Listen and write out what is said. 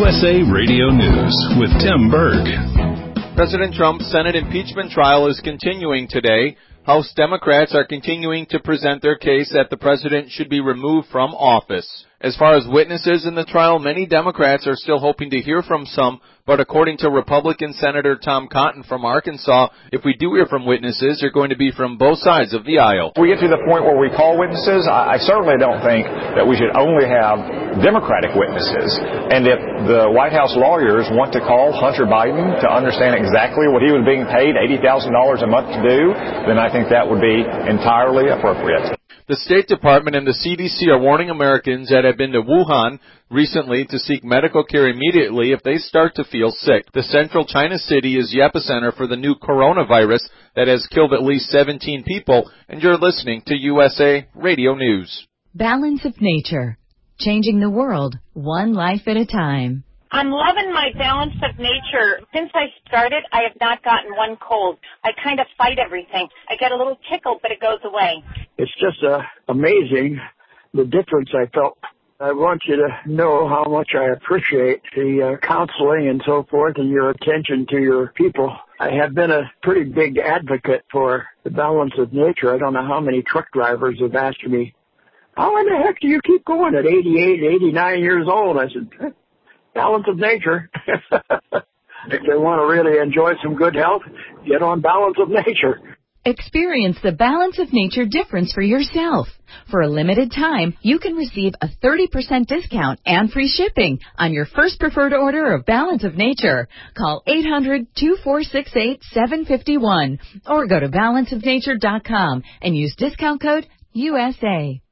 USA Radio News with Tim Berg. President Trump's Senate impeachment trial is continuing today. House Democrats are continuing to present their case that the president should be removed from office. As far as witnesses in the trial, many Democrats are still hoping to hear from some, but according to Republican Senator Tom Cotton from Arkansas, if we do hear from witnesses, they're going to be from both sides of the aisle. If we get to the point where we call witnesses, I certainly don't think that we should only have Democratic witnesses. And if the White House lawyers want to call Hunter Biden to understand exactly what he was being paid $80,000 a month to do, then I think that would be entirely appropriate. The State Department and the CDC are warning Americans that have been to Wuhan recently to seek medical care immediately if they start to feel sick. The central China city is the epicenter for the new coronavirus that has killed at least 17 people, and you're listening to USA Radio News. Balance of Nature, changing the world one life at a time. I'm loving my Balance of Nature. Since I started, I have not gotten one cold. I kind of fight everything. I get a little tickle, but it goes away. It's just amazing the difference I felt. I want you to know how much I appreciate the counseling and so forth and your attention to your people. I have been a pretty big advocate for the Balance of Nature. I don't know how many truck drivers have asked me, how in the heck do you keep going at 88, 89 years old? I said, Balance of Nature. If they want to really enjoy some good health, get on Balance of Nature. Experience the Balance of Nature difference for yourself. For a limited time, you can receive a 30% discount and free shipping on your first preferred order of Balance of Nature. Call 800-2468-751 or go to balanceofnature.com and use discount code USA.